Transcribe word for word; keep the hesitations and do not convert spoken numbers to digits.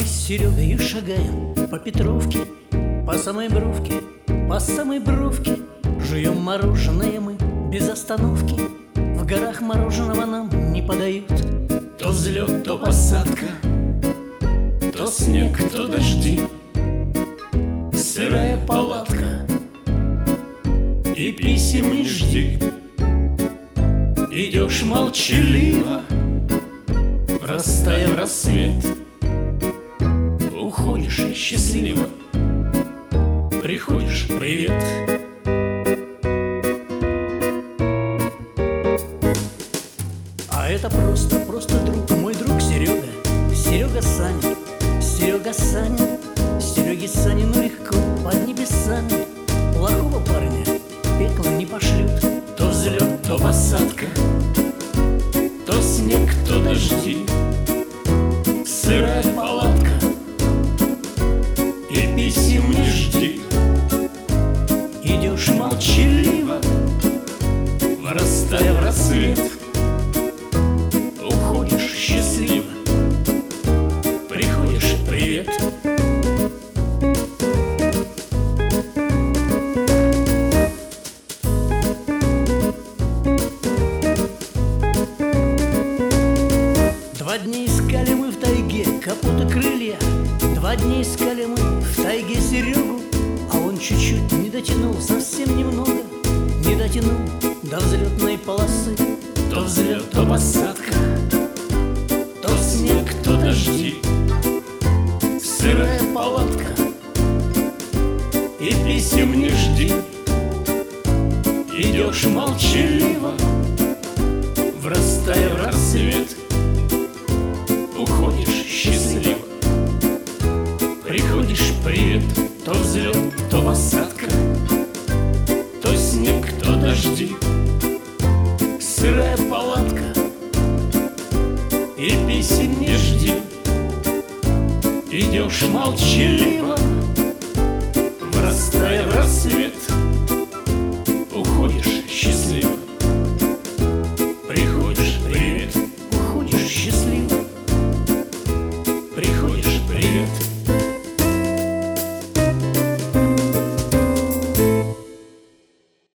с Серегой шагаем по Петровке, по самой бровке, по самой бровке. Жуем мороженое мы без остановки. В горах мороженого нам не подают. То взлет, то посадка, то снег, то дожди, сырая палатка, и писем не жди. Идешь молчаливо, растая в рассвет, уходишь счастливо, приходишь — привет. А это просто, просто друг, мой друг Серега, Серега Санин, Серега Санин, Сереге Санину легко под небесами. Плохого парня в пекло не пошлют. То взлет, то посадка, то снег, то дожди, сырая палатка, и писем не жди. Идешь Молчаливо, вырастая в рассвет, уходишь счастливо, приходишь — привет. Два дня искали мы в тайге капута крылья, два дня искали мы в тайге Серегу, а он чуть-чуть не дотянул, совсем немного не дотянул до взлетной полосы. То взлет, то посадка, то снег, то дожди, сырая палатка, и писем не жди. Идешь молчаливо, врастая в рассвет, уходишь счастливо, приходишь — привет. То взлет, то посадка, то снег, то дожди, сырая палатка, и писем не жди. Идешь молчаливо, врастая в рассвет,